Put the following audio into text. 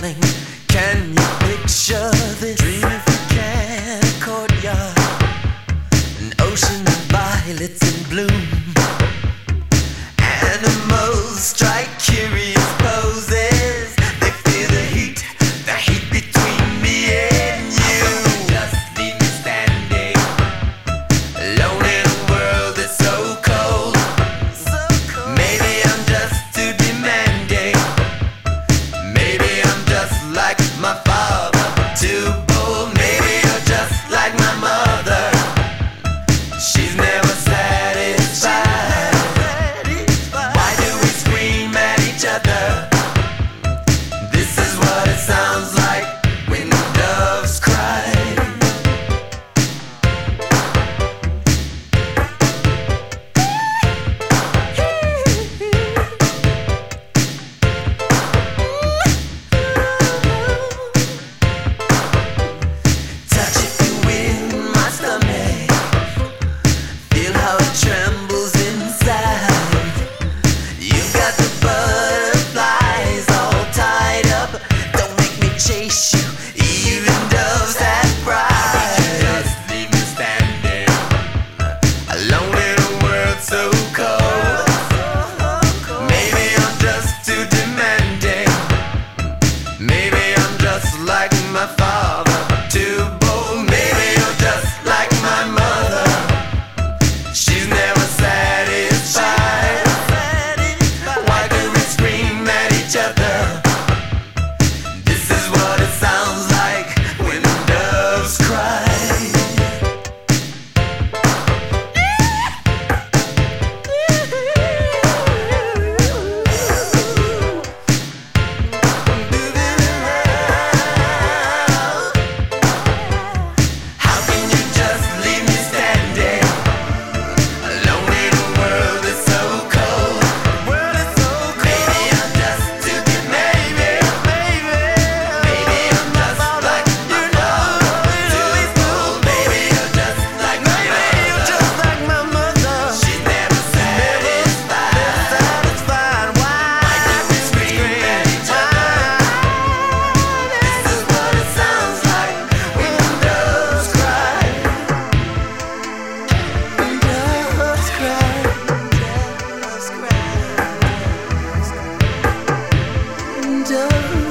darling, can you picture this? Dream if you can, a courtyard, an ocean of violets in bloom. Animals strike curious poses. They feel the heat between me and you. Just leave me standing alone in a world that's so cold. Maybe I'm just too demanding. Maybe I'm just like my father, too bold. Maybe you're just like my mother. She's never satisfied. Why do we scream at each other? This is what it sounds like when doves cry. Touch it in my stomach. Feel how it trembles inside. You've got the butterflies all tied up. Don't make me chase you. Even doves have pride. Just leave me standing alone in a world so cold. Maybe I'm just too demanding. Maybe I'm just like my father, too bold. Maybe you're just like my mother. She's never satisfied. Why do we scream at each other? This is what it sounds like when doves cry. How can you just leave me standing alone in a world that's so cold? Maybe I'm just too demanding. Maybe I'm just like my father, too bold. Maybe you're just like my mother. She's never satisfied. Why do we scream at each other? This is what it sounds like when doves cry. Doves cry. Doves cry. Doves